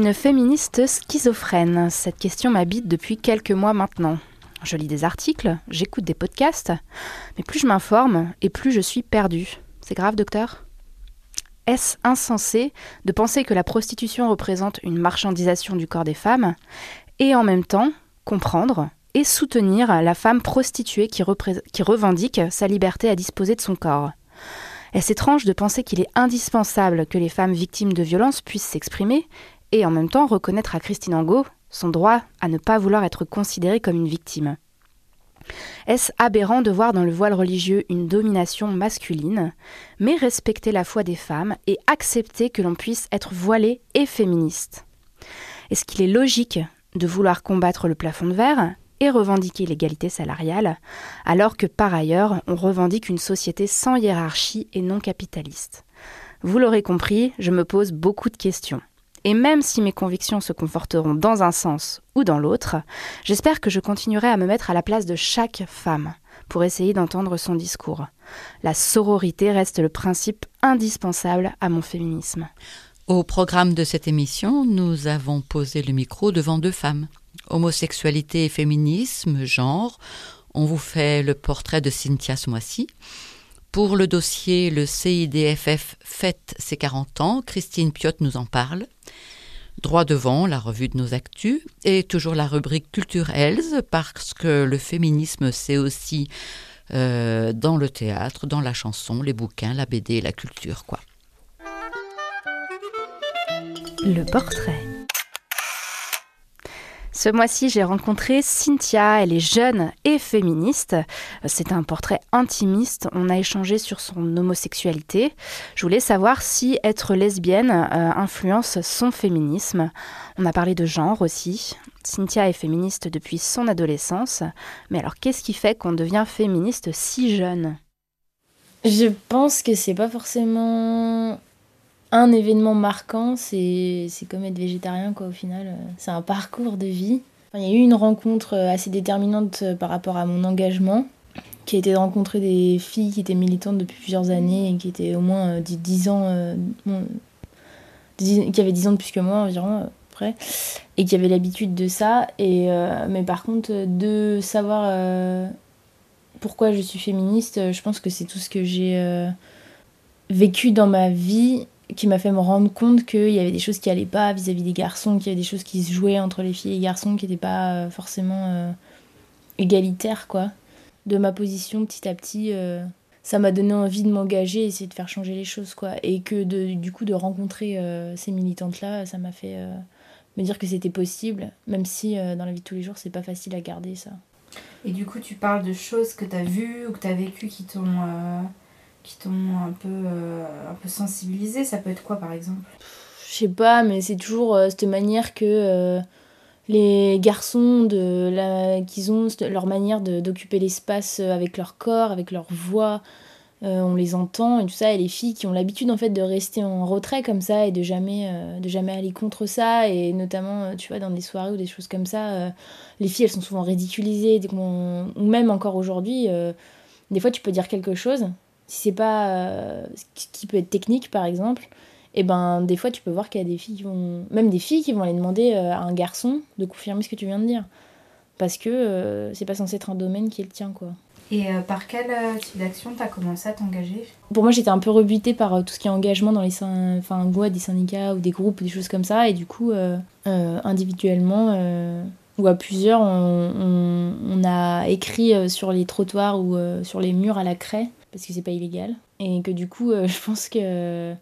une féministe schizophrène? Cette question m'habite depuis quelques mois maintenant. Je lis des articles, j'écoute des podcasts, mais plus je m'informe et plus je suis perdue. C'est grave, docteur ? Est-ce insensé de penser que la prostitution représente une marchandisation du corps des femmes et en même temps comprendre et soutenir la femme prostituée qui revendique sa liberté à disposer de son corps? Est-ce étrange de penser qu'il est indispensable que les femmes victimes de violences puissent s'exprimer et en même temps reconnaître à Christine Angot son droit à ne pas vouloir être considérée comme une victime? Est-ce aberrant de voir dans le voile religieux une domination masculine, mais respecter la foi des femmes et accepter que l'on puisse être voilée et féministe? Est-ce qu'il est logique de vouloir combattre le plafond de verre et revendiquer l'égalité salariale, alors que par ailleurs on revendique une société sans hiérarchie et non capitaliste? Vous l'aurez compris, je me pose beaucoup de questions. Et même si mes convictions se conforteront dans un sens ou dans l'autre, j'espère que je continuerai à me mettre à la place de chaque femme pour essayer d'entendre son discours. La sororité reste le principe indispensable à mon féminisme. Au programme de cette émission, nous avons posé le micro devant 2 femmes. Homosexualité et féminisme, genre, on vous fait le portrait de Cynthia ce mois-ci. Pour le dossier Le CIDFF fête ses 40 ans, Christine Piot nous en parle. Droit devant, la revue de nos actus, et toujours la rubrique Culture Else, parce que le féminisme, c'est aussi dans le théâtre, dans la chanson, les bouquins, la BD, la culture, quoi. Le portrait. Ce mois-ci, j'ai rencontré Cynthia, elle est jeune et féministe. C'est un portrait intimiste, on a échangé sur son homosexualité. Je voulais savoir si être lesbienne influence son féminisme. On a parlé de genre aussi. Cynthia est féministe depuis son adolescence. Mais alors, qu'est-ce qui fait qu'on devient féministe si jeune ? Je pense que c'est pas forcément un événement marquant, c'est comme être végétarien quoi au final. C'est un parcours de vie. Enfin, il y a eu une rencontre assez déterminante par rapport à mon engagement, qui a été de rencontrer des filles qui étaient militantes depuis plusieurs années et qui étaient au moins 10 ans, qui avaient 10 ans de plus que moi environ, à peu près, et qui avaient l'habitude de ça. Mais par contre, de savoir pourquoi je suis féministe, je pense que c'est tout ce que j'ai vécu dans ma vie qui m'a fait me rendre compte qu'il y avait des choses qui allaient pas vis-à-vis des garçons, qu'il y avait des choses qui se jouaient entre les filles et les garçons qui n'étaient pas forcément égalitaires, quoi. De ma position, petit à petit, ça m'a donné envie de m'engager et essayer de faire changer les choses, quoi. Et que du coup, de rencontrer ces militantes-là, ça m'a fait me dire que c'était possible, même si dans la vie de tous les jours, c'est pas facile à garder, ça. Et du coup, tu parles de choses que tu as vues ou que tu as vécues qui t'ont un peu sensibilisé. Ça peut être quoi, par exemple ? Je sais pas, mais c'est toujours cette manière que les garçons, qu'ils ont leur manière d'occuper l'espace avec leur corps, avec leur voix, on les entend et tout ça, et les filles qui ont l'habitude en fait de rester en retrait comme ça et de jamais aller contre ça, et notamment tu vois dans des soirées ou des choses comme ça, les filles elles sont souvent ridiculisées, ou même encore aujourd'hui, des fois tu peux dire quelque chose, si c'est pas qui peut être technique par exemple, et ben des fois tu peux voir qu'il y a des filles même des filles qui vont aller demander à un garçon de confirmer ce que tu viens de dire, parce que c'est pas censé être un domaine qui est le tien, quoi. Et par quel type d'action t'as commencé à t'engager ? Pour moi, j'étais un peu rebutée par tout ce qui est engagement dans des syndicats ou des groupes ou des choses comme ça. Et du coup, individuellement ou à plusieurs, on a écrit sur les trottoirs ou sur les murs à la craie, parce que c'est pas illégal. Et que du coup, je pense que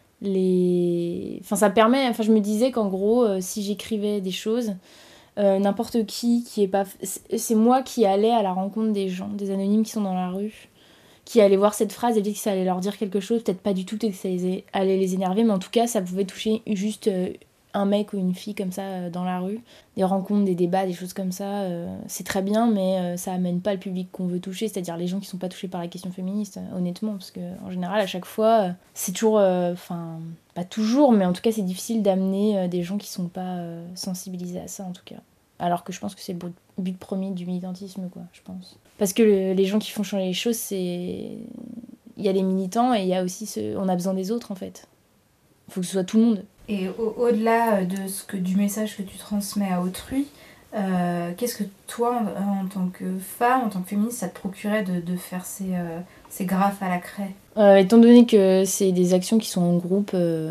ça permet... Enfin, je me disais qu'en gros, si j'écrivais des choses... n'importe qui est pas... C'est moi qui allais à la rencontre des gens, des anonymes qui sont dans la rue, qui allaient voir cette phrase et dire que ça allait leur dire quelque chose, peut-être pas du tout et que ça allait les énerver, mais en tout cas ça pouvait toucher juste un mec ou une fille comme ça dans la rue. Des rencontres, des débats, des choses comme ça, c'est très bien, mais ça amène pas le public qu'on veut toucher, c'est-à-dire les gens qui sont pas touchés par la question féministe, honnêtement, parce que en général à chaque fois c'est toujours... pas toujours, mais en tout cas c'est difficile d'amener des gens qui sont pas sensibilisés à ça en tout cas. Alors que je pense que c'est le but premier du militantisme, quoi, je pense. Parce que les gens qui font changer les choses, il y a les militants et il y a aussi on a besoin des autres en fait. Il faut que ce soit tout le monde. Et au-delà du message que tu transmets à autrui, qu'est-ce que toi, en tant que femme, en tant que féministe, ça te procurait de faire ces graphes à la craie? Étant donné que c'est des actions qui sont en groupe,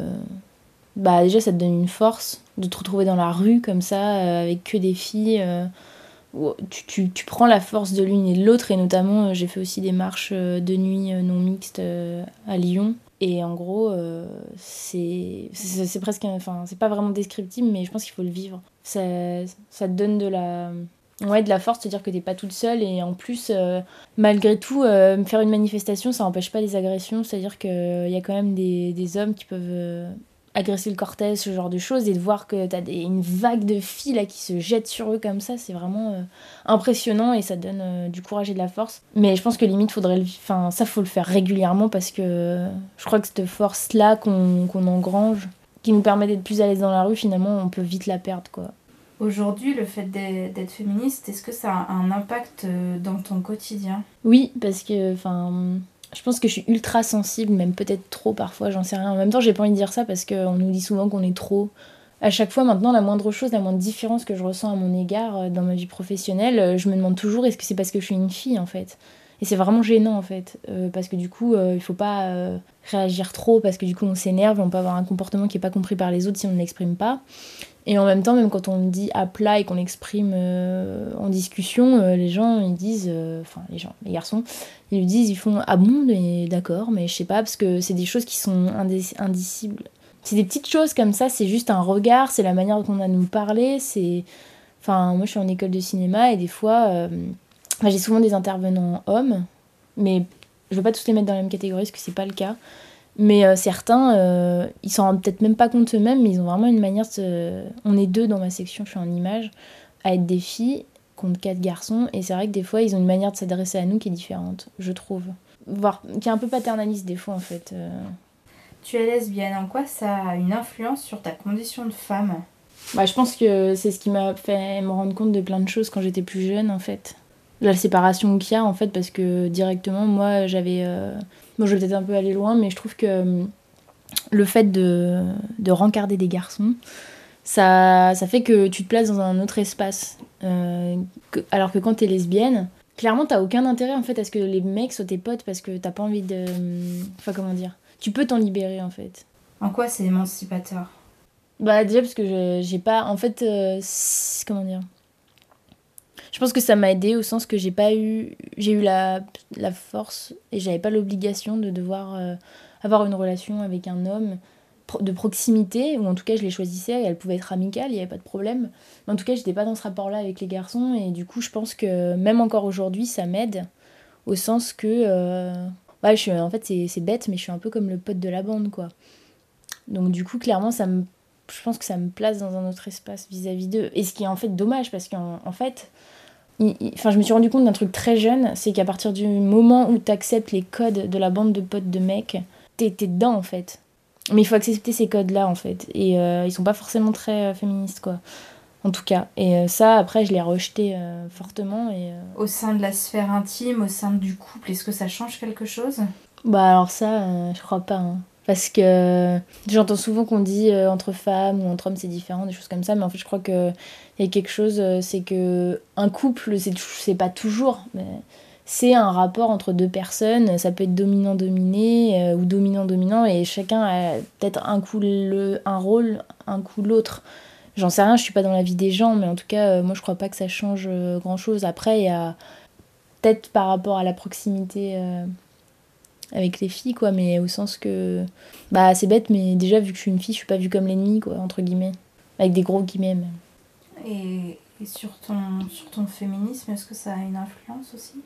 déjà ça te donne une force de te retrouver dans la rue comme ça, avec que des filles. Où tu prends la force de l'une et de l'autre, et notamment j'ai fait aussi des marches de nuit non mixtes à Lyon. Et en gros, c'est presque... Enfin, c'est pas vraiment descriptif, mais je pense qu'il faut le vivre. Ça te donne de la force, te dire que t'es pas toute seule. Et en plus, malgré tout, faire une manifestation, ça empêche pas les agressions. C'est-à-dire qu'il y a quand même des hommes qui peuvent agresser le cortège, ce genre de choses. Et de voir que t'as une vague de filles là, qui se jettent sur eux comme ça, c'est vraiment impressionnant. Et ça donne du courage et de la force. Mais je pense que limite, ça, faut le faire régulièrement, parce que je crois que cette force-là qu'on engrange, qui nous permet d'être plus à l'aise dans la rue, finalement, on peut vite la perdre, quoi. Aujourd'hui, le fait d'être féministe, est-ce que ça a un impact dans ton quotidien? Oui, parce que je pense que je suis ultra sensible, même peut-être trop parfois, j'en sais rien. En même temps, j'ai pas envie de dire ça parce qu'on nous dit souvent qu'on est trop. À chaque fois, maintenant, la moindre chose, la moindre différence que je ressens à mon égard dans ma vie professionnelle, je me demande toujours, est-ce que c'est parce que je suis une fille, en fait? Et c'est vraiment gênant, en fait, parce que du coup, il faut pas réagir trop, parce que du coup, on s'énerve, on peut avoir un comportement qui est pas compris par les autres si on ne l'exprime pas. Et en même temps, même quand on le dit à plat et qu'on l'exprime en discussion, les gens, ils disent... les garçons, ils lui disent, ils font « Ah bon, mais d'accord, mais je sais pas », parce que c'est des choses qui sont indicibles. C'est des petites choses comme ça, c'est juste un regard, c'est la manière dont on a de nous parler, c'est... moi, je suis en école de cinéma, et des fois, j'ai souvent des intervenants hommes, mais je veux pas tous les mettre dans la même catégorie, parce que c'est pas le cas. Mais certains, ils s'en rendent peut-être même pas compte eux-mêmes, mais ils ont vraiment une manière de... On est 2 dans ma section, je suis en image, à être des filles contre 4 garçons. Et c'est vrai que des fois, ils ont une manière de s'adresser à nous qui est différente, je trouve. Voire qui est un peu paternaliste des fois, en fait. Tu es lesbienne, en quoi ça a une influence sur ta condition de femme? Je pense que c'est ce qui m'a fait me rendre compte de plein de choses quand j'étais plus jeune, en fait. La séparation qu'il y a, en fait, parce que directement, moi, j'avais... Bon, je vais peut-être un peu aller loin, mais je trouve que le fait de rencarder des garçons, ça fait que tu te places dans un autre espace. Alors que quand t'es lesbienne, clairement, t'as aucun intérêt, en fait, à ce que les mecs soient tes potes, parce que t'as pas envie de... Enfin, comment dire? Tu peux t'en libérer, en fait. En quoi c'est émancipateur? Déjà, parce que j'ai pas... En fait, comment dire? Je pense que ça m'a aidée au sens que j'ai eu la force et j'avais pas l'obligation de devoir avoir une relation avec un homme de proximité, ou en tout cas je les choisissais, et elle pouvait être amicale, il n'y avait pas de problème. Mais en tout cas, j'étais pas dans ce rapport-là avec les garçons, et du coup, je pense que même encore aujourd'hui, ça m'aide au sens que en fait, c'est bête, mais je suis un peu comme le pote de la bande, quoi. Donc du coup, clairement, je pense que ça me place dans un autre espace vis-à-vis d'eux. Et ce qui est en fait dommage, parce qu'en fait... je me suis rendu compte d'un truc très jeune, c'est qu'à partir du moment où t'acceptes les codes de la bande de potes de mecs, t'es dedans, en fait. Mais il faut accepter ces codes-là, en fait. Et ils sont pas forcément très féministes, quoi. En tout cas. Et ça, après, je l'ai rejeté fortement. Au sein de la sphère intime, au sein du couple, est-ce que ça change quelque chose? Alors ça, je crois pas, hein. Parce que j'entends souvent qu'on dit entre femmes ou entre hommes c'est différent, des choses comme ça, mais en fait je crois qu'il y a quelque chose, c'est que un couple, c'est pas toujours, mais c'est un rapport entre 2 personnes, ça peut être dominant-dominé ou dominant-dominant, et chacun a peut-être un coup un rôle, un coup l'autre. J'en sais rien, je suis pas dans la vie des gens, mais en tout cas, moi je crois pas que ça change grand-chose. Après, il y a peut-être par rapport à la proximité... avec les filles, quoi, mais au sens que c'est bête, mais déjà vu que je suis une fille, je suis pas vue comme l'ennemi, quoi, entre guillemets, avec des gros guillemets même. Et sur ton féminisme, est-ce que ça a une influence aussi?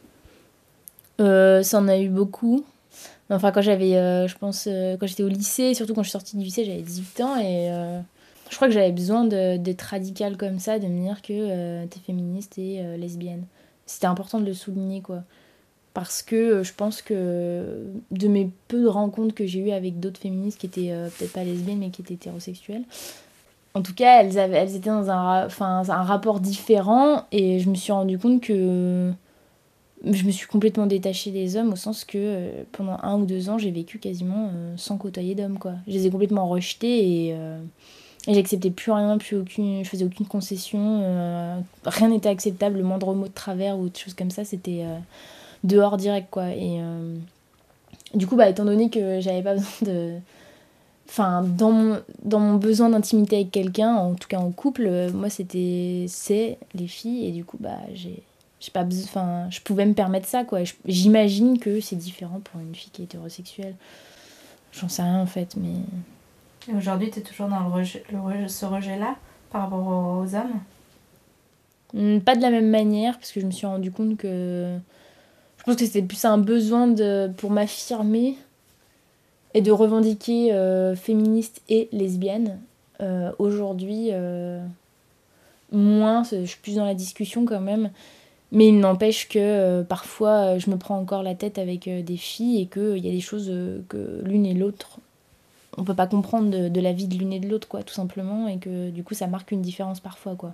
Ça en a eu beaucoup. Enfin, quand j'avais je pense quand j'étais au lycée, surtout quand je suis sortie du lycée, j'avais 18 ans, et je crois que j'avais besoin d'être radicale comme ça, de me dire que t'es féministe et lesbienne. C'était important de le souligner, quoi. Parce que je pense que de mes peu de rencontres que j'ai eues avec d'autres féministes qui étaient peut-être pas lesbiennes mais qui étaient hétérosexuelles, en tout cas elles étaient dans un rapport différent, et je me suis rendu compte que je me suis complètement détachée des hommes au sens que pendant 1 ou 2 ans, j'ai vécu quasiment sans côtoyer d'hommes, quoi. Je les ai complètement rejetés et j'acceptais plus rien, je faisais aucune concession, rien n'était acceptable, le moindre mot de travers ou des choses comme ça, c'était dehors direct, quoi. Et du coup, étant donné que j'avais pas besoin de... Enfin, dans mon besoin d'intimité avec quelqu'un, en tout cas en couple, moi c'est les filles, et du coup, j'ai pas besoin, enfin, je pouvais me permettre ça, quoi. J'imagine que c'est différent pour une fille qui est hétérosexuelle. J'en sais rien en fait, mais... Et aujourd'hui, t'es toujours dans ce rejet-là par rapport aux hommes? Pas de la même manière, parce que je me suis rendu compte que... Je pense que c'était plus un besoin pour m'affirmer et de revendiquer féministe et lesbienne. Aujourd'hui, moins, je suis plus dans la discussion quand même. Mais il n'empêche que parfois, je me prends encore la tête avec des filles et qu'il y a des choses que l'une et l'autre, on peut pas comprendre de la vie de l'une et de l'autre, quoi, tout simplement. Et que du coup, ça marque une différence parfois, quoi.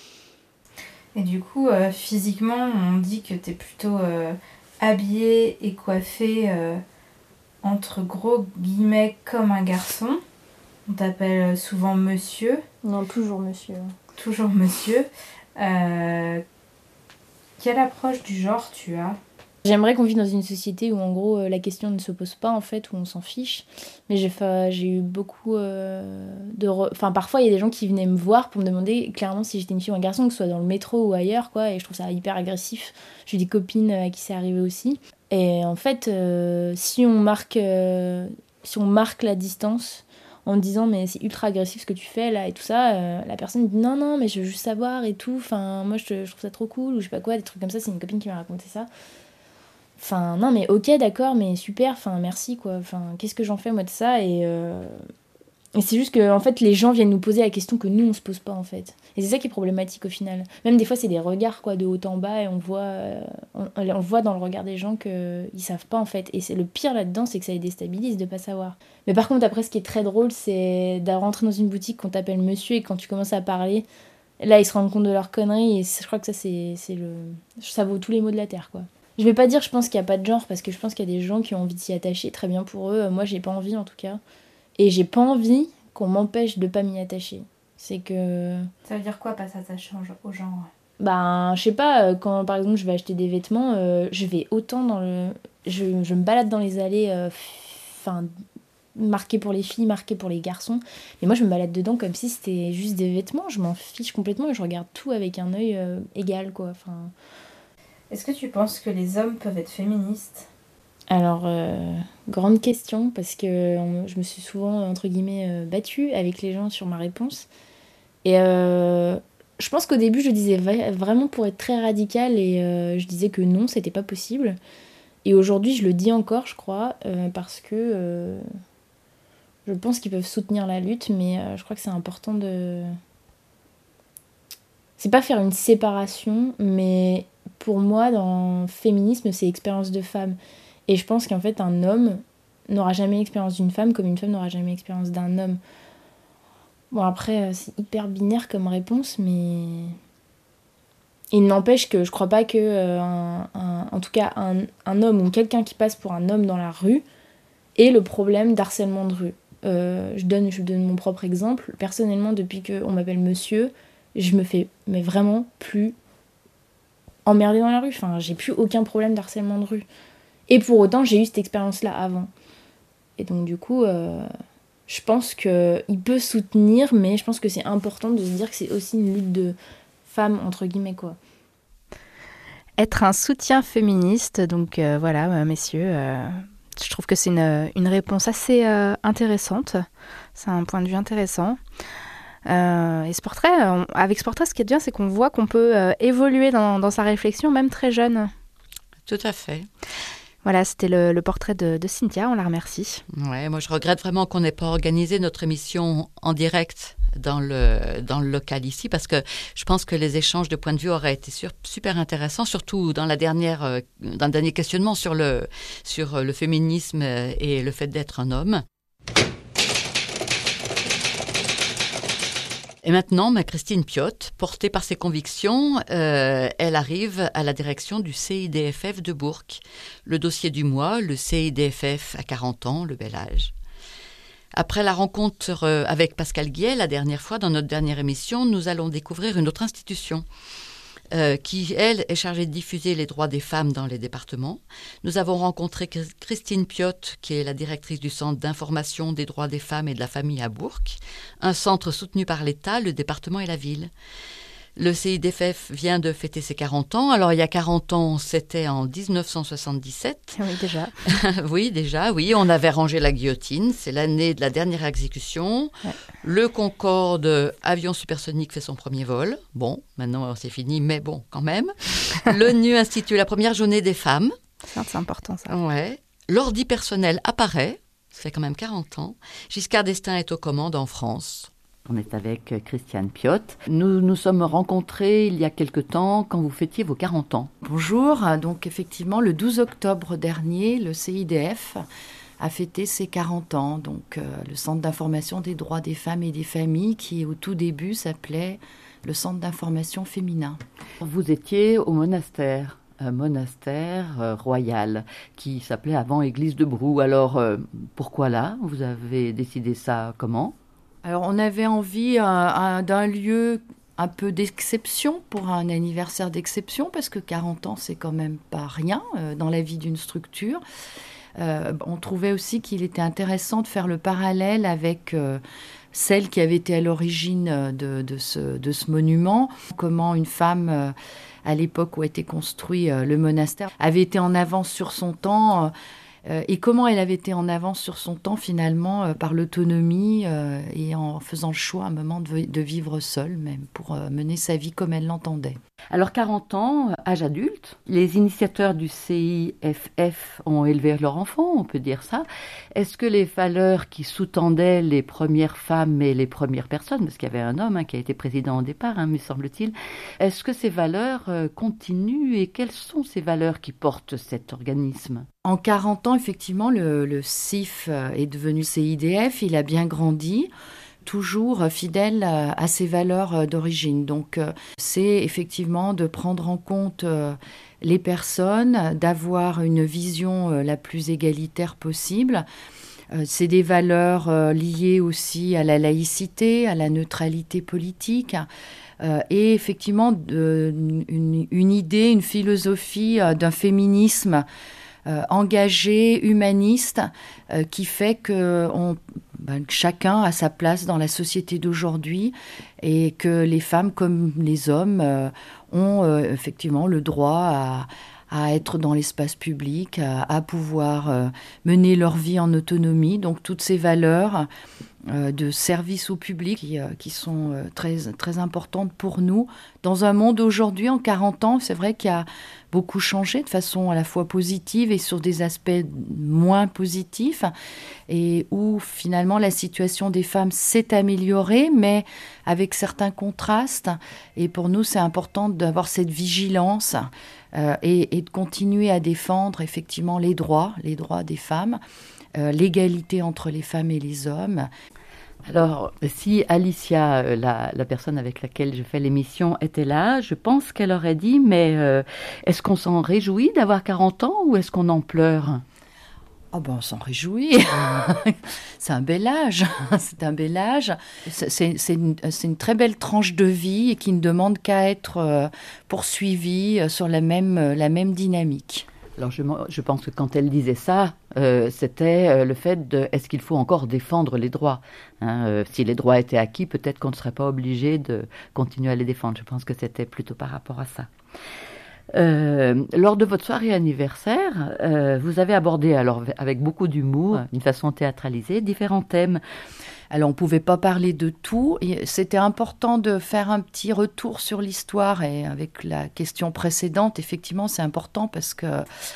Et du coup, physiquement, on dit que t'es plutôt habillée et coiffée entre gros guillemets comme un garçon. On t'appelle souvent monsieur. Non, toujours monsieur. Toujours monsieur. Quelle approche du genre tu as? J'aimerais qu'on vive dans une société où en gros la question ne se pose pas en fait, où on s'en fiche. Mais j'ai eu beaucoup Enfin parfois il y a des gens qui venaient me voir pour me demander clairement si j'étais une fille ou un garçon, que ce soit dans le métro ou ailleurs, quoi. Et je trouve ça hyper agressif. J'ai des copines à qui c'est arrivé aussi. Et en fait si on marque la distance en me disant mais c'est ultra agressif ce que tu fais là et tout ça, la personne dit non mais je veux juste savoir et tout, enfin moi je trouve ça trop cool ou je sais pas quoi, des trucs comme ça. C'est une copine qui m'a raconté ça. Enfin, non, mais ok, d'accord, mais super, enfin, merci, quoi. Enfin, qu'est-ce que j'en fais, moi, de ça? Et c'est juste que, en fait, les gens viennent nous poser la question que nous, on se pose pas, en fait. Et c'est ça qui est problématique, au final. Même des fois, c'est des regards, quoi, de haut en bas, et on voit dans le regard des gens qu'ils savent pas, en fait. Et c'est le pire là-dedans, c'est que ça les déstabilise de pas savoir. Mais par contre, après, ce qui est très drôle, c'est de rentrer dans une boutique, qu'on t'appelle monsieur, et quand tu commences à parler, là, ils se rendent compte de leur connerie, et je crois que ça, ça vaut tous les maux de la terre, quoi. Je vais pas dire je pense qu'il y a pas de genre, parce que je pense qu'il y a des gens qui ont envie de s'y attacher, très bien pour eux. Moi j'ai pas envie en tout cas. Et j'ai pas envie qu'on m'empêche de pas m'y attacher. C'est que... Ça veut dire quoi pas s'attacher au genre? Je sais pas, quand par exemple je vais acheter des vêtements, je vais autant dans le... Je me balade dans les allées, marquées pour les filles, marquées pour les garçons. Mais moi je me balade dedans comme si c'était juste des vêtements, je m'en fiche complètement et je regarde tout avec un œil égal, quoi. Enfin... Est-ce que tu penses que les hommes peuvent être féministes? Alors, grande question, parce que je me suis souvent, entre guillemets, battue avec les gens sur ma réponse. Et je pense qu'au début, je disais vraiment pour être très radicale, et je disais que non, c'était pas possible. Et aujourd'hui, je le dis encore, je crois, parce que je pense qu'ils peuvent soutenir la lutte, mais je crois que c'est important de... C'est pas faire une séparation, mais... Pour moi, dans le féminisme, c'est expérience de femme. Et je pense qu'en fait, un homme n'aura jamais l'expérience d'une femme comme une femme n'aura jamais l'expérience d'un homme. Bon, après, c'est hyper binaire comme réponse, mais... Il n'empêche que je crois pas que, en tout cas, un homme ou quelqu'un qui passe pour un homme dans la rue ait le problème d'harcèlement de rue. Je donne mon propre exemple. Personnellement, depuis qu'on m'appelle monsieur, je me fais mais vraiment plus... emmerdée dans la rue, enfin j'ai plus aucun problème d'harcèlement de rue. Et pour autant j'ai eu cette expérience là avant. Et donc du coup je pense qu'il peut soutenir, mais je pense que c'est important de se dire que c'est aussi une lutte de femmes entre guillemets, quoi. Être un soutien féministe, donc voilà messieurs, je trouve que c'est une réponse assez intéressante, c'est un point de vue intéressant. Et ce portrait, avec ce portrait, ce qui est bien, c'est qu'on voit qu'on peut évoluer dans sa réflexion, même très jeune. Tout à fait. Voilà, c'était le portrait de Cynthia, on la remercie. Ouais, moi je regrette vraiment qu'on n'ait pas organisé notre émission en direct dans le local ici, parce que je pense que les échanges de points de vue auraient été super intéressants, surtout dans le dernier questionnement sur le féminisme et le fait d'être un homme. Et maintenant, Christine Piot, portée par ses convictions, elle arrive à la direction du CIDFF de Bourg. Le dossier du mois, le CIDFF à 40 ans, le bel âge. Après la rencontre avec Pascal Guillet, la dernière fois, dans notre dernière émission, nous allons découvrir une autre institution qui, elle, est chargée de diffuser les droits des femmes dans les départements. Nous avons rencontré Christine Piot, qui est la directrice du Centre d'information des droits des femmes et de la famille à Bourg, un centre soutenu par l'État, le département et la ville. Le CIDFF vient de fêter ses 40 ans. Alors, il y a 40 ans, c'était en 1977. Oui, déjà. oui. On avait rangé la guillotine. C'est l'année de la dernière exécution. Ouais. Le Concorde, avion supersonique, fait son premier vol. Bon, maintenant, c'est fini, mais bon, quand même. L'ONU institue la première journée des femmes. C'est important, ça. Ouais. L'ordi personnel apparaît. Ça fait quand même 40 ans. Giscard d'Estaing est aux commandes en France. On est avec Christiane Piot. Nous nous sommes rencontrés il y a quelque temps quand vous fêtiez vos 40 ans. Bonjour, donc effectivement le 12 octobre dernier, le CIDF a fêté ses 40 ans. Donc le Centre d'information des droits des femmes et des familles qui au tout début s'appelait le Centre d'information féminin. Vous étiez au monastère. Un monastère royal qui s'appelait avant Église de Brou. Alors pourquoi là ? Vous avez décidé ça comment ? Alors, on avait envie d'un lieu un peu d'exception pour un anniversaire d'exception, parce que 40 ans, c'est quand même pas rien dans la vie d'une structure. On trouvait aussi qu'il était intéressant de faire le parallèle avec celle qui avait été à l'origine de ce monument. Comment une femme, à l'époque où a été construit le monastère, avait été en avance sur son temps. Et comment elle avait été en avance sur son temps finalement par l'autonomie et en faisant le choix à un moment de vivre seule même pour mener sa vie comme elle l'entendait. Alors 40 ans, âge adulte, les initiateurs du CIFF ont élevé leur enfant, on peut dire ça. Est-ce que les valeurs qui sous-tendaient les premières femmes et les premières personnes, parce qu'il y avait un homme qui a été président au départ, me semble-t-il, est-ce que ces valeurs continuent et quelles sont ces valeurs qui portent cet organisme ? En 40 ans, effectivement, le CIF est devenu CIDF, il a bien grandi, toujours fidèle à ses valeurs d'origine. Donc, c'est effectivement de prendre en compte les personnes, d'avoir une vision la plus égalitaire possible. C'est des valeurs liées aussi à la laïcité, à la neutralité politique. Et effectivement, une idée, une philosophie d'un féminisme engagé, humaniste, qui fait que chacun a sa place dans la société d'aujourd'hui et que les femmes comme les hommes ont effectivement le droit à être dans l'espace public, à pouvoir mener leur vie en autonomie. Donc toutes ces valeurs de service au public qui sont très, très importantes pour nous. Dans un monde aujourd'hui, en 40 ans, c'est vrai qu'il y a beaucoup changé de façon à la fois positive et sur des aspects moins positifs, et où finalement la situation des femmes s'est améliorée, mais avec certains contrastes. Et pour nous, c'est important d'avoir cette vigilance et de continuer à défendre effectivement les droits des femmes, l'égalité entre les femmes et les hommes. Alors, si Alicia, la personne avec laquelle je fais l'émission, était là, je pense qu'elle aurait dit, mais est-ce qu'on s'en réjouit d'avoir 40 ans ou est-ce qu'on en pleure ? On s'en réjouit. C'est un bel âge. C'est un bel âge. C'est une très belle tranche de vie et qui ne demande qu'à être poursuivie sur la même dynamique. Alors je pense que quand elle disait ça, c'était le fait de est-ce qu'il faut encore défendre les droits, si les droits étaient acquis, peut-être qu'on ne serait pas obligé de continuer à les défendre. Je pense que c'était plutôt par rapport à ça. Lors de votre soirée anniversaire, vous avez abordé, alors avec beaucoup d'humour, d'une façon théâtralisée, différents thèmes. Alors, on ne pouvait pas parler de tout. Et c'était important de faire un petit retour sur l'histoire. Et avec la question précédente, effectivement, c'est important parce que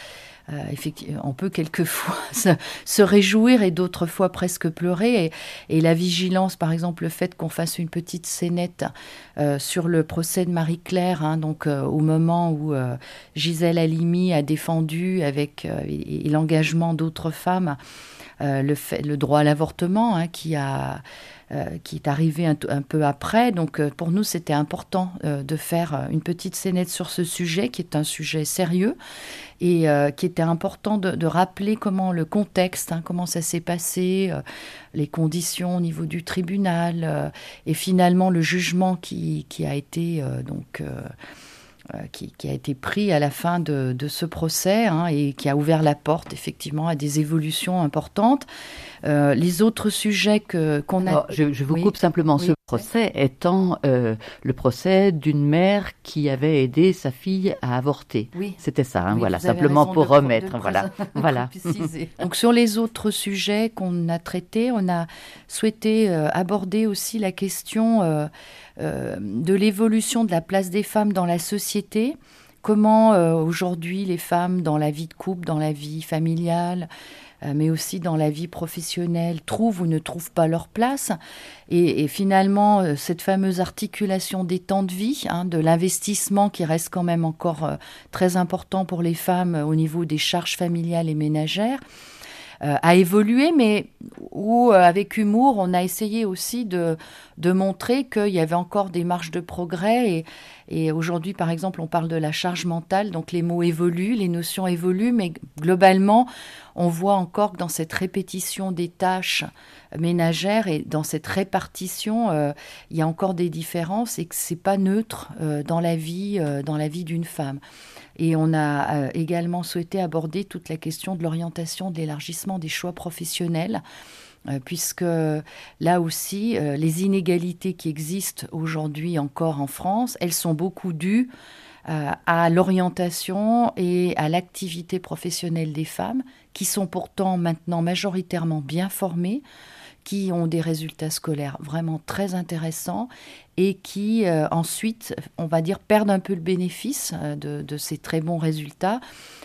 on peut quelquefois se réjouir et d'autres fois presque pleurer. Et la vigilance, par exemple, le fait qu'on fasse une petite scénette sur le procès de Marie-Claire, donc au moment où Gisèle Halimi a défendu avec et l'engagement d'autres femmes le droit à l'avortement, qui a qui est arrivé un peu après. Donc pour nous, c'était important de faire une petite scénette sur ce sujet, qui est un sujet sérieux, et qui était important de rappeler comment le contexte, comment ça s'est passé, les conditions au niveau du tribunal, et finalement le jugement qui a été qui a été pris à la fin de ce procès, et qui a ouvert la porte effectivement à des évolutions importantes. Les autres sujets qu'on a... Alors, je vous coupe simplement. Oui. Ce procès étant le procès d'une mère qui avait aidé sa fille à avorter. Oui. C'était ça, Oui, voilà, vous avez simplement raison pour de remettre. Voilà. préciser. Donc sur les autres sujets qu'on a traités, on a souhaité aborder aussi la question de l'évolution de la place des femmes dans la société. Comment aujourd'hui les femmes, dans la vie de couple, dans la vie familiale, mais aussi dans la vie professionnelle, trouvent ou ne trouvent pas leur place. Et finalement, cette fameuse articulation des temps de vie, de l'investissement qui reste quand même encore très important pour les femmes au niveau des charges familiales et ménagères, a évolué, mais où, avec humour, on a essayé aussi de montrer qu'il y avait encore des marges de progrès. Et aujourd'hui, par exemple, on parle de la charge mentale, donc les mots évoluent, les notions évoluent, mais globalement, on voit encore que dans cette répétition des tâches ménagères et dans cette répartition, il y a encore des différences et que c'est pas neutre dans la vie d'une femme. Et on a également souhaité aborder toute la question de l'orientation, de l'élargissement des choix professionnels, puisque là aussi, les inégalités qui existent aujourd'hui encore en France, elles sont beaucoup dues à l'orientation et à l'activité professionnelle des femmes, qui sont pourtant maintenant majoritairement bien formées, qui ont des résultats scolaires vraiment très intéressants et qui ensuite, on va dire, perdent un peu le bénéfice de ces très bons résultats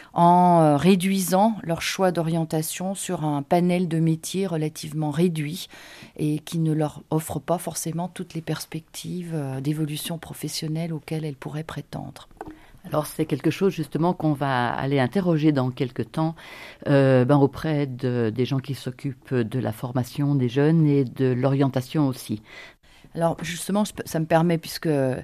en réduisant leur choix d'orientation sur un panel de métiers relativement réduit et qui ne leur offre pas forcément toutes les perspectives d'évolution professionnelle auxquelles elles pourraient prétendre. Alors c'est quelque chose justement qu'on va aller interroger dans quelques temps auprès des gens qui s'occupent de la formation des jeunes et de l'orientation aussi. Alors justement, ça me permet, puisque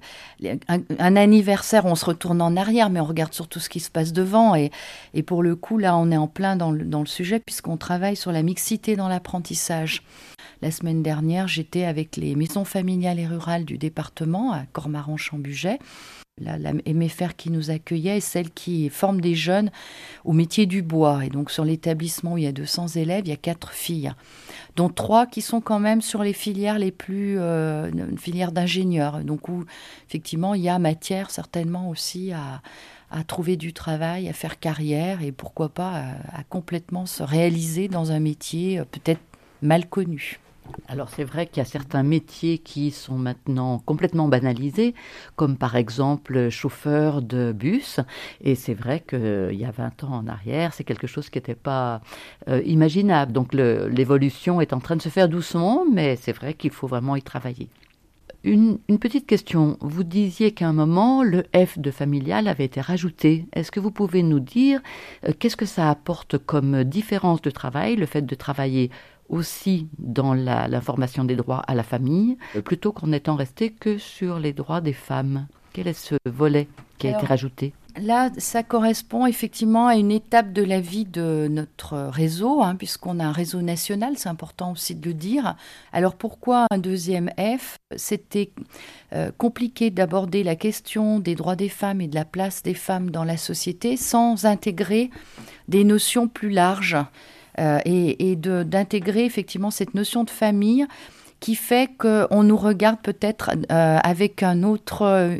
un anniversaire, on se retourne en arrière, mais on regarde surtout ce qui se passe devant. Et pour le coup, là, on est en plein dans le sujet, puisqu'on travaille sur la mixité dans l'apprentissage. La semaine dernière, j'étais avec les maisons familiales et rurales du département, à Cormaran-Chambuget. La MFR qui nous accueillait est celle qui forme des jeunes au métier du bois. Et donc sur l'établissement où il y a 200 élèves, il y a 4 filles, dont 3 qui sont quand même sur les filières les plus filières d'ingénieurs. Donc où effectivement il y a matière certainement aussi à trouver du travail, à faire carrière et pourquoi pas à complètement se réaliser dans un métier peut-être mal connu. Alors c'est vrai qu'il y a certains métiers qui sont maintenant complètement banalisés, comme par exemple chauffeur de bus, et c'est vrai qu'il y a 20 ans en arrière, c'est quelque chose qui n'était pas imaginable. Donc l'évolution est en train de se faire doucement, mais c'est vrai qu'il faut vraiment y travailler. Une petite question, vous disiez qu'à un moment, le F de familial avait été rajouté. Est-ce que vous pouvez nous dire qu'est-ce que ça apporte comme différence de travail, le fait de travailler aussi dans l'information des droits à la famille, plutôt qu'en étant resté que sur les droits des femmes? Quel est ce volet qui a été rajouté? Là, ça correspond effectivement à une étape de la vie de notre réseau, puisqu'on a un réseau national, c'est important aussi de le dire. Alors pourquoi un deuxième F? C'était compliqué d'aborder la question des droits des femmes et de la place des femmes dans la société sans intégrer des notions plus larges et d'intégrer effectivement cette notion de famille qui fait qu'on nous regarde peut-être avec une autre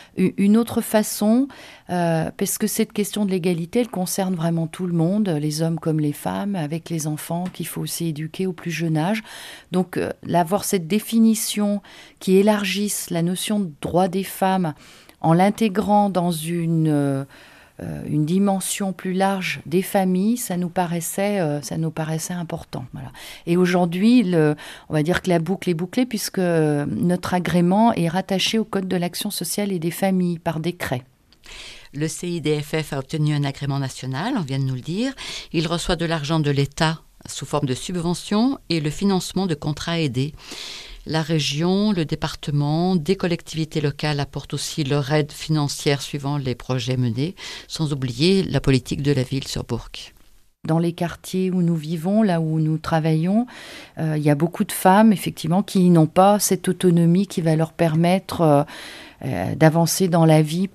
façon, parce que cette question de l'égalité, elle concerne vraiment tout le monde, les hommes comme les femmes, avec les enfants qu'il faut aussi éduquer au plus jeune âge. Donc, avoir cette définition qui élargisse la notion de droit des femmes en l'intégrant dans une dimension plus large des familles, ça nous paraissait important. Voilà. Et aujourd'hui, on va dire que la boucle est bouclée puisque notre agrément est rattaché au Code de l'action sociale et des familles par décret. Le CIDFF a obtenu un agrément national, on vient de nous le dire. Il reçoit de l'argent de l'État sous forme de subventions et le financement de contrats aidés. La région, le département, des collectivités locales apportent aussi leur aide financière suivant les projets menés, sans oublier la politique de la ville sur Bourg. Dans les quartiers où nous vivons, là où nous travaillons, il y a beaucoup de femmes, effectivement, qui n'ont pas cette autonomie qui va leur permettre d'avancer dans la vie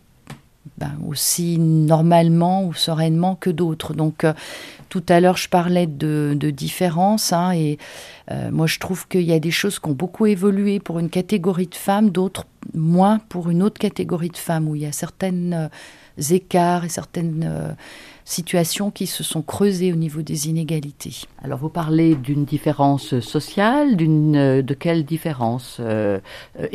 aussi normalement ou sereinement que d'autres. Donc, tout à l'heure, je parlais de différences, et moi, je trouve qu'il y a des choses qui ont beaucoup évolué pour une catégorie de femmes, d'autres moins pour une autre catégorie de femmes, où il y a certains écarts et certaines situations qui se sont creusées au niveau des inégalités. Alors, vous parlez d'une différence sociale, de quelle différence économique ?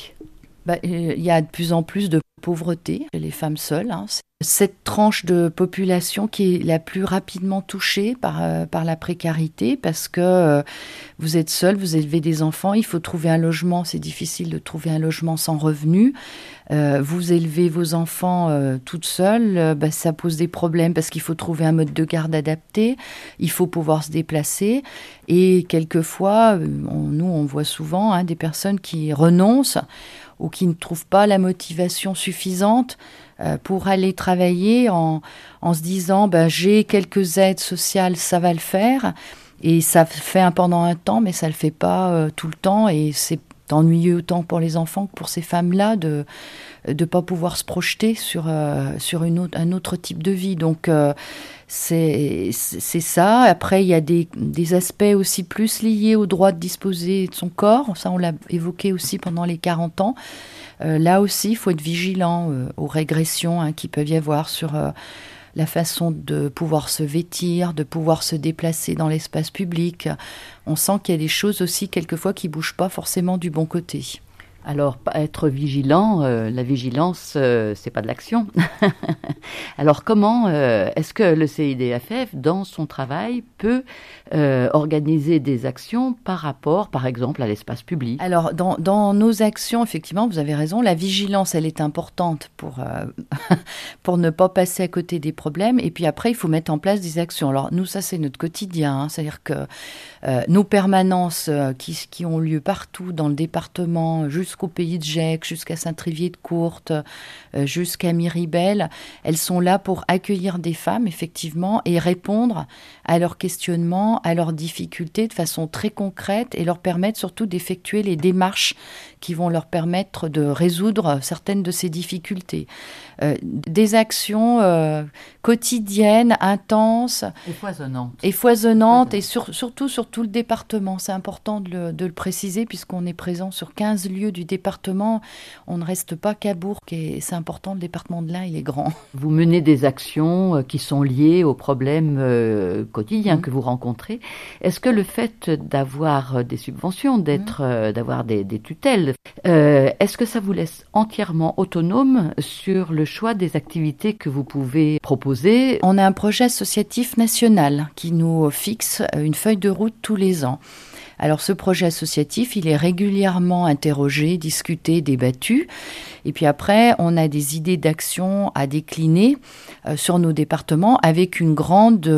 Il y a de plus en plus de pauvreté chez les femmes seules. Cette tranche de population qui est la plus rapidement touchée par la précarité, parce que vous êtes seul, vous élevez des enfants, il faut trouver un logement, c'est difficile de trouver un logement sans revenu. Vous élevez vos enfants toute seule, ça pose des problèmes parce qu'il faut trouver un mode de garde adapté, il faut pouvoir se déplacer, et quelquefois, on voit souvent des personnes qui renoncent ou qui ne trouvent pas la motivation suffisante pour aller travailler en se disant j'ai quelques aides sociales, ça va le faire, et ça fait pendant un temps, mais ça le fait pas tout le temps, et c'est ennuyeux autant pour les enfants que pour ces femmes-là de pas pouvoir se projeter sur un autre type de vie. Donc c'est ça. Après, il y a des aspects aussi plus liés au droit de disposer de son corps. Ça, on l'a évoqué aussi pendant les 40 ans. Là aussi, il faut être vigilant aux régressions qui peuvent y avoir sur la façon de pouvoir se vêtir, de pouvoir se déplacer dans l'espace public. On sent qu'il y a des choses aussi quelquefois qui ne bougent pas forcément du bon côté. Alors, être vigilant, la vigilance, c'est pas de l'action. Alors, comment est-ce que le CIDFF, dans son travail, peut organiser des actions par rapport, par exemple, à l'espace public ? Alors, dans nos actions, effectivement, vous avez raison, la vigilance, elle est importante pour ne pas passer à côté des problèmes. Et puis après, il faut mettre en place des actions. Alors, nous, ça, c'est notre quotidien. C'est-à-dire que nos permanences qui ont lieu partout dans le département, jusqu'au Pays de Gex, jusqu'à Saint-Trivier-de-Courte, jusqu'à Miribel, elles sont là pour accueillir des femmes, effectivement, et répondre à leurs questionnements, à leurs difficultés de façon très concrète, et leur permettre surtout d'effectuer les démarches qui vont leur permettre de résoudre certaines de ces difficultés. Des actions quotidiennes, intenses. Et foisonnantes, et surtout sur tout le département. C'est important de le préciser, puisqu'on est présent sur 15 lieux du département. On ne reste pas qu'à Bourg, et c'est important, le département de l'Ain, il est grand. Vous menez des actions qui sont liées aux problèmes quotidiens que vous rencontrez. Est-ce que le fait d'avoir des subventions, d'avoir des tutelles, est-ce que ça vous laisse entièrement autonome sur le choix des activités que vous pouvez proposer ? On a un projet associatif national qui nous fixe une feuille de route tous les ans. Alors ce projet associatif, il est régulièrement interrogé, discuté, débattu. Et puis après, on a des idées d'action à décliner sur nos départements avec une grande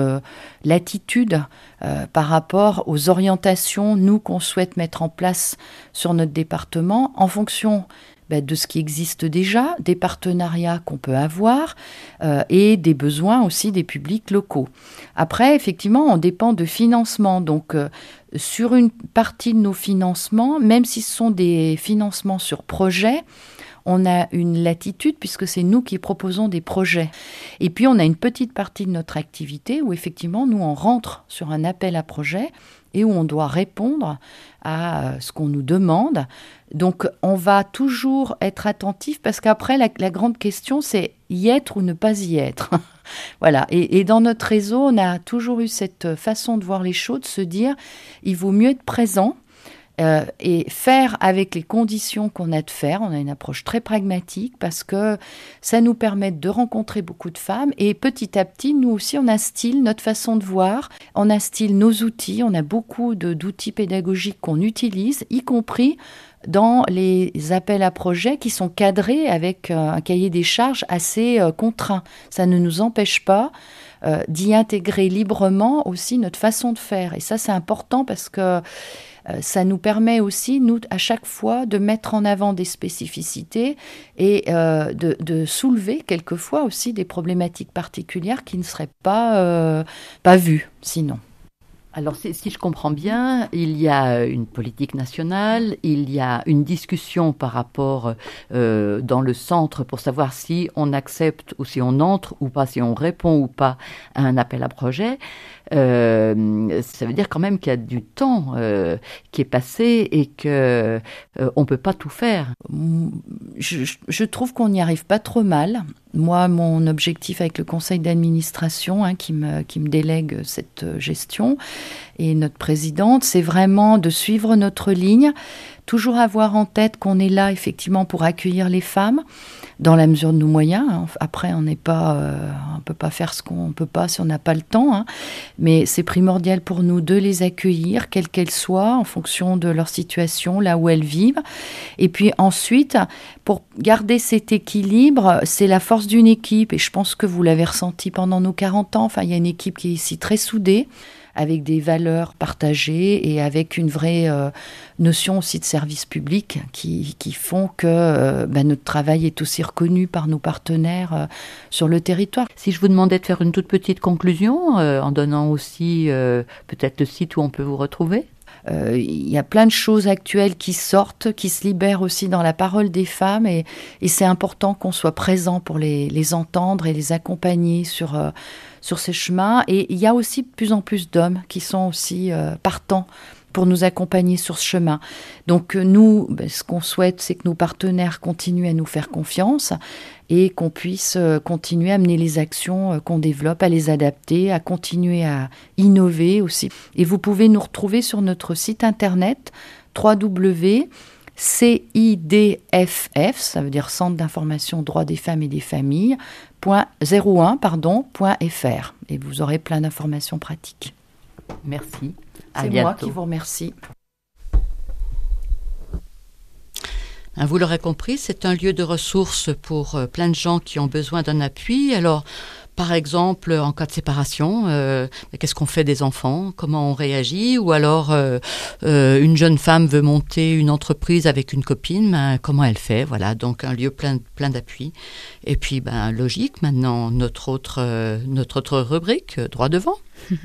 latitude par rapport aux orientations, nous, qu'on souhaite mettre en place sur notre département en fonction de ce qui existe déjà, des partenariats qu'on peut avoir et des besoins aussi des publics locaux. Après, effectivement, on dépend de financement. Donc, sur une partie de nos financements, même si ce sont des financements sur projet, on a une latitude puisque c'est nous qui proposons des projets. Et puis, on a une petite partie de notre activité où, effectivement, nous, on rentre sur un appel à projet et où on doit répondre à ce qu'on nous demande. Donc, on va toujours être attentif parce qu'après, la grande question, c'est y être ou ne pas y être. Voilà. Et dans notre réseau, on a toujours eu cette façon de voir les choses, de se dire, il vaut mieux être présent et faire avec les conditions qu'on a de faire. On a une approche très pragmatique parce que ça nous permet de rencontrer beaucoup de femmes et petit à petit, nous aussi, on instille notre façon de voir, on instille nos outils, on a beaucoup d'outils pédagogiques qu'on utilise, y compris dans les appels à projets qui sont cadrés avec un cahier des charges assez contraint. Ça ne nous empêche pas d'y intégrer librement aussi notre façon de faire. Et ça, c'est important parce que Ça nous permet aussi, nous, à chaque fois, de mettre en avant des spécificités et de soulever quelquefois aussi des problématiques particulières qui ne seraient pas vues sinon. Alors, si je comprends bien, il y a une politique nationale, il y a une discussion par rapport dans le centre pour savoir si on accepte ou si on entre ou pas, si on répond ou pas à un appel à projet. Ça veut dire quand même qu'il y a du temps qui est passé et que on peut pas tout faire. Je trouve qu'on n'y arrive pas trop mal. Moi, mon objectif avec le conseil d'administration qui me délègue cette gestion et notre présidente, c'est vraiment de suivre notre ligne, toujours avoir en tête qu'on est là effectivement pour accueillir les femmes dans la mesure de nos moyens. Après, on peut pas faire ce qu'on peut pas si on n'a pas le temps, mais c'est primordial pour nous de les accueillir, quelles qu'elles soient, en fonction de leur situation, là où elles vivent. Et puis ensuite, pour garder cet équilibre, c'est la force d'une équipe, et je pense que vous l'avez ressenti pendant nos 40 ans. Enfin, il y a une équipe qui est ici très soudée, avec des valeurs partagées et avec une vraie notion aussi de service public qui font que notre travail est aussi reconnu par nos partenaires sur le territoire. Si je vous demandais de faire une toute petite conclusion, en donnant aussi peut-être le site où on peut vous retrouver. Il y a plein de choses actuelles qui sortent, qui se libèrent aussi dans la parole des femmes et c'est important qu'on soit présent pour les entendre et les accompagner sur ces chemins. Et il y a aussi de plus en plus d'hommes qui sont aussi partants pour nous accompagner sur ce chemin. Donc nous, ce qu'on souhaite, c'est que nos partenaires continuent à nous faire confiance et qu'on puisse continuer à mener les actions qu'on développe, à les adapter, à continuer à innover aussi. Et vous pouvez nous retrouver sur notre site internet www.cidff, ça veut dire Centre d'information droits des femmes et des familles, .fr. Et vous aurez plein d'informations pratiques. Merci. C'est moi qui vous remercie. Vous l'aurez compris, c'est un lieu de ressources pour plein de gens qui ont besoin d'un appui. Alors, par exemple, en cas de séparation, qu'est-ce qu'on fait des enfants? Comment on réagit? Ou alors, une jeune femme veut monter une entreprise avec une copine, comment elle fait? Voilà, donc un lieu plein d'appui. Et puis, logique, maintenant, notre autre rubrique, droit devant.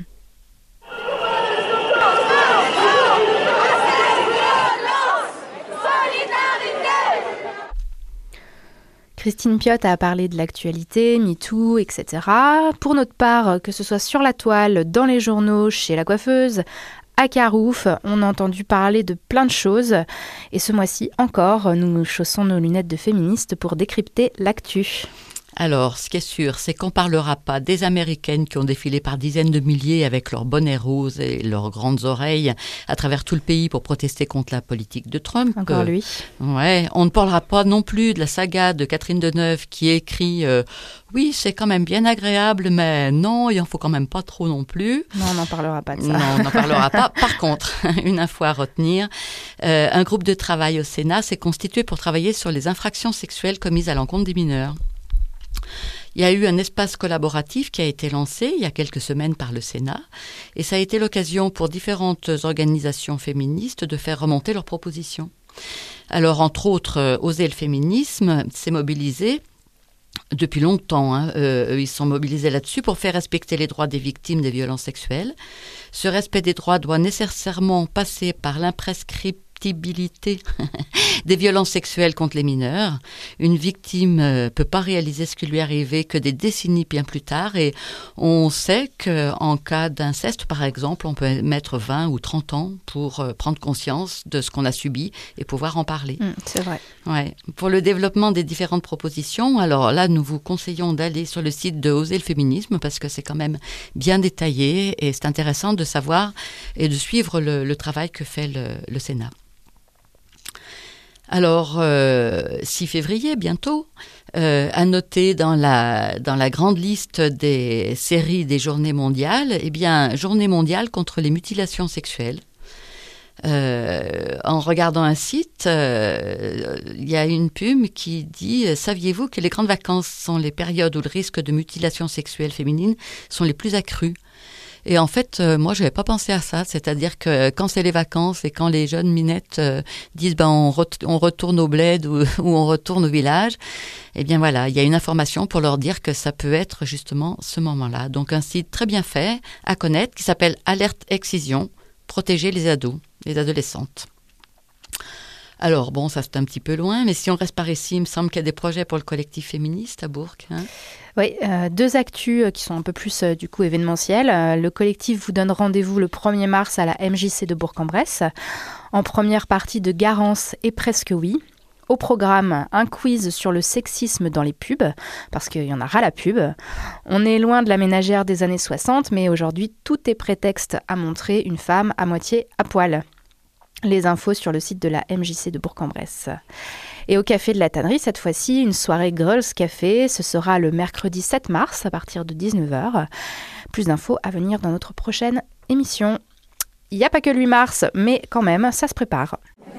Christine Piot a parlé de l'actualité, MeToo, etc. Pour notre part, que ce soit sur la toile, dans les journaux, chez la coiffeuse, à Carouf, on a entendu parler de plein de choses. Et ce mois-ci encore, nous chaussons nos lunettes de féministes pour décrypter l'actu. Alors, ce qui est sûr, c'est qu'on ne parlera pas des Américaines qui ont défilé par dizaines de milliers avec leurs bonnets roses et leurs grandes oreilles à travers tout le pays pour protester contre la politique de Trump. Encore lui. Ouais, on ne parlera pas non plus de la saga de Catherine Deneuve qui écrit oui, c'est quand même bien agréable, mais non, il en faut quand même pas trop non plus. Non, on n'en parlera pas de ça. Non, on n'en parlera pas. Par contre, une info à retenir, un groupe de travail au Sénat s'est constitué pour travailler sur les infractions sexuelles commises à l'encontre des mineurs. Il y a eu un espace collaboratif qui a été lancé il y a quelques semaines par le Sénat et ça a été l'occasion pour différentes organisations féministes de faire remonter leurs propositions. Alors, entre autres, Oser le féminisme s'est mobilisé depuis longtemps. Ils sont mobilisés là-dessus pour faire respecter les droits des victimes des violences sexuelles. Ce respect des droits doit nécessairement passer par l'imprescriptibilité des violences sexuelles contre les mineurs. Une victime ne peut pas réaliser ce qui lui est arrivé que des décennies bien plus tard et on sait qu'en cas d'inceste, par exemple, on peut mettre 20 ou 30 ans pour prendre conscience de ce qu'on a subi et pouvoir en parler. C'est vrai. Ouais. Pour le développement des différentes propositions, alors là, nous vous conseillons d'aller sur le site de Oser le féminisme parce que c'est quand même bien détaillé et c'est intéressant de savoir et de suivre le travail que fait le Sénat. Alors, 6 février, bientôt, à noter dans la grande liste des séries des journées mondiales, Journée mondiale contre les mutilations sexuelles. En regardant un site, il y a une pub qui dit « Saviez-vous que les grandes vacances sont les périodes où le risque de mutilation sexuelle féminine sont les plus accrus ?» Et en fait, moi, je n'avais pas pensé à ça. C'est-à-dire que quand c'est les vacances et quand les jeunes minettes disent on retourne au bled ou on retourne au village, eh bien voilà, il y a une information pour leur dire que ça peut être justement ce moment-là. Donc un site très bien fait à connaître qui s'appelle Alerte Excision, protéger les ados, les adolescentes. Alors bon, ça c'est un petit peu loin, mais si on reste par ici, il me semble qu'il y a des projets pour le collectif féministe à Bourg. Hein. Oui, 2 actus qui sont un peu plus du coup événementielles. Le collectif vous donne rendez-vous le 1er mars à la MJC de Bourg-en-Bresse. En première partie de Garance et Presque Oui. Au programme, un quiz sur le sexisme dans les pubs, parce qu'il y en a ras la pub. On est loin de la ménagère des années 60, mais aujourd'hui, tout est prétexte à montrer une femme à moitié à poil. Les infos sur le site de la MJC de Bourg-en-Bresse. Et au Café de la Tannerie, cette fois-ci, une soirée Girls Café. Ce sera le mercredi 7 mars à partir de 19h. Plus d'infos à venir dans notre prochaine émission. Il n'y a pas que le 8 mars, mais quand même, ça se prépare.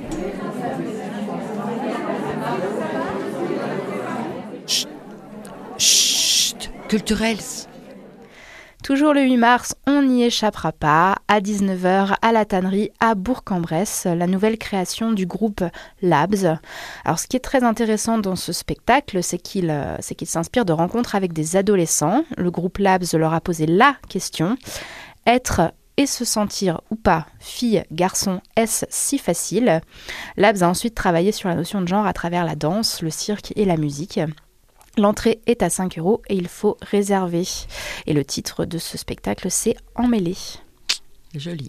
Chut, culturels. Toujours le 8 mars, on n'y échappera pas, à 19h à la Tannerie à Bourg-en-Bresse, la nouvelle création du groupe Labs. Alors ce qui est très intéressant dans ce spectacle, c'est qu'il s'inspire de rencontres avec des adolescents. Le groupe Labs leur a posé la question, être et se sentir ou pas fille, garçon, est-ce si facile ? Labs a ensuite travaillé sur la notion de genre à travers la danse, le cirque et la musique. L'entrée est à 5 € et il faut réserver. Et le titre de ce spectacle, c'est Emmêlé. Joli.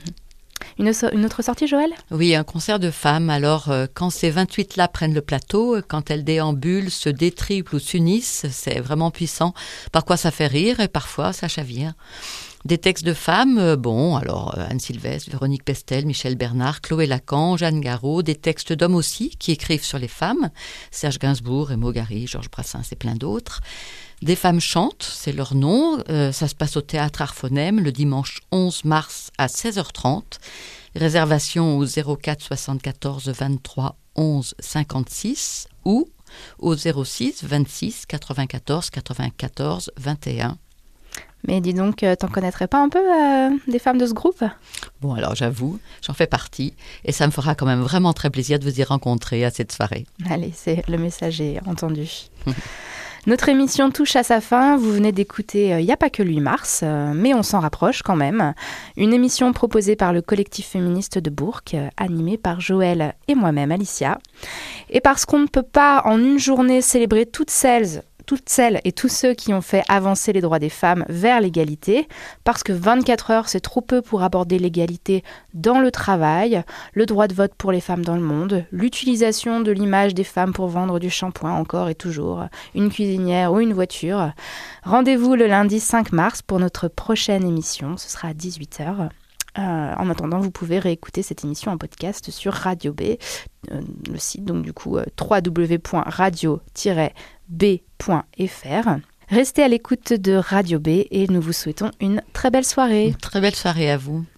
Une autre sortie, Joël ? Oui, un concert de femmes. Alors, quand ces 28-là prennent le plateau, quand elles déambulent, se détriplent ou s'unissent, c'est vraiment puissant. Parfois, ça fait rire et parfois, ça chavire. Des textes de femmes, alors Anne Sylvestre, Véronique Pestel, Michel Bernard, Chloé Lacan, Jeanne Garot, des textes d'hommes aussi qui écrivent sur les femmes, Serge Gainsbourg, Raymond Gary, Georges Brassens et plein d'autres. Des femmes chantent, c'est leur nom, ça se passe au Théâtre Arphonème le dimanche 11 mars à 16h30. Réservation au 04 74 23 11 56 ou au 06 26 94 94 21. Mais dis donc, t'en connaîtrais pas un peu des femmes de ce groupe ? Bon, alors j'avoue, j'en fais partie et ça me fera quand même vraiment très plaisir de vous y rencontrer à cette soirée. Allez, c'est le message est entendu. Notre émission touche à sa fin. Vous venez d'écouter Il n'y a pas que le 8 mars, mais on s'en rapproche quand même. Une émission proposée par le collectif féministe de Bourg, animée par Joël et moi-même, Alicia. Et parce qu'on ne peut pas en une journée célébrer toutes celles et tous ceux qui ont fait avancer les droits des femmes vers l'égalité, parce que 24 heures, c'est trop peu pour aborder l'égalité dans le travail, le droit de vote pour les femmes dans le monde, l'utilisation de l'image des femmes pour vendre du shampoing encore et toujours, une cuisinière ou une voiture. Rendez-vous le lundi 5 mars pour notre prochaine émission, ce sera à 18h. En attendant, vous pouvez réécouter cette émission en podcast sur Radio B, le site donc du coup www.radio-b.fr. Restez à l'écoute de Radio B et nous vous souhaitons une très belle soirée. Une très belle soirée à vous.